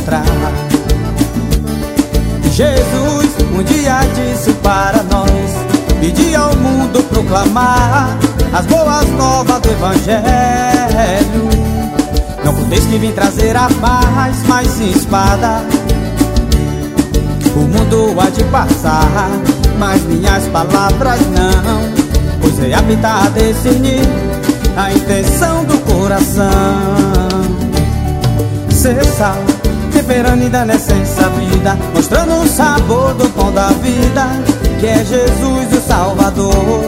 encontrar. Jesus um dia disse para nós: ide ao mundo proclamar as boas novas do Evangelho. Não podeis que vim trazer a paz, mas sim espada. O mundo há de passar, mas minhas palavras não, pois é apta a discernir a intenção do coração. Ser sal, temperando e dando essência à vida, mostrando o sabor do pão da vida, que é Jesus o Salvador.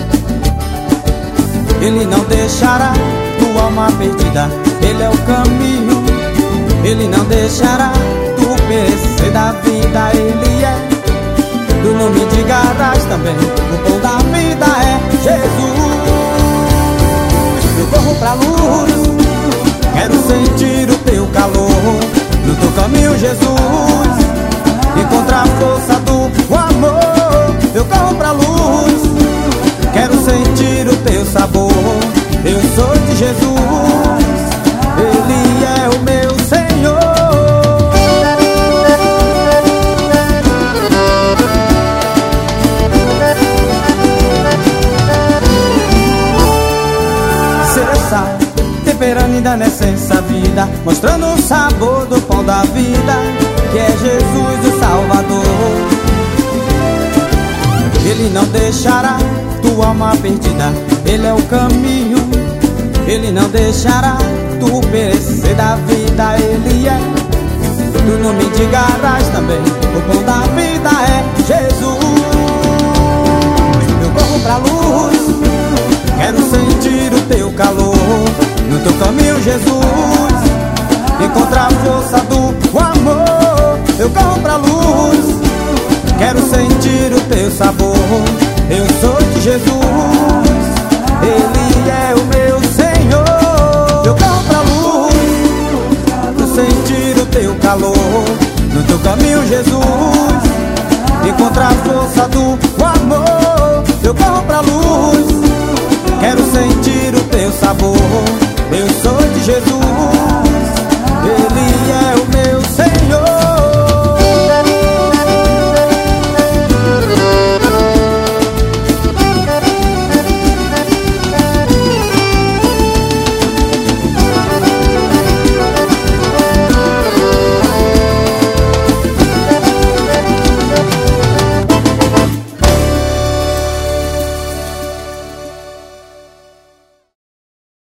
Ele não deixará tua alma perdida, Ele é o caminho. Ele não deixará tu perecer da vida. Ele é, do nome de garras também, o pão da vida é Jesus. Eu corro pra luz, quero sentir o teu calor. No teu caminho, Jesus, encontrar a força do amor. Eu corro pra luz, quero sentir o teu sabor. Eu sou de Jesus, Ele é o meu Senhor. Ser sal, temperando e dando essência à vida, mostrando o sabor do pão da vida, que é Jesus o Salvador. Ele não deixará tua alma perdida, Ele é o caminho. Ele não deixará tu perecer da vida. Ele é, do nome de garras também, o pão da vida é Jesus. Eu corro pra luz, quero sentir o teu calor. No teu caminho, Jesus, encontrar a força do amor. Eu corro pra luz, quero sentir o teu sabor. Eu sou de Jesus, Ele é o meu Senhor. Eu corro pra luz, quero sentir o teu calor. No teu caminho, Jesus, encontrar a força do amor. Eu corro pra luz, quero sentir o teu sabor. Eu sou de Jesus.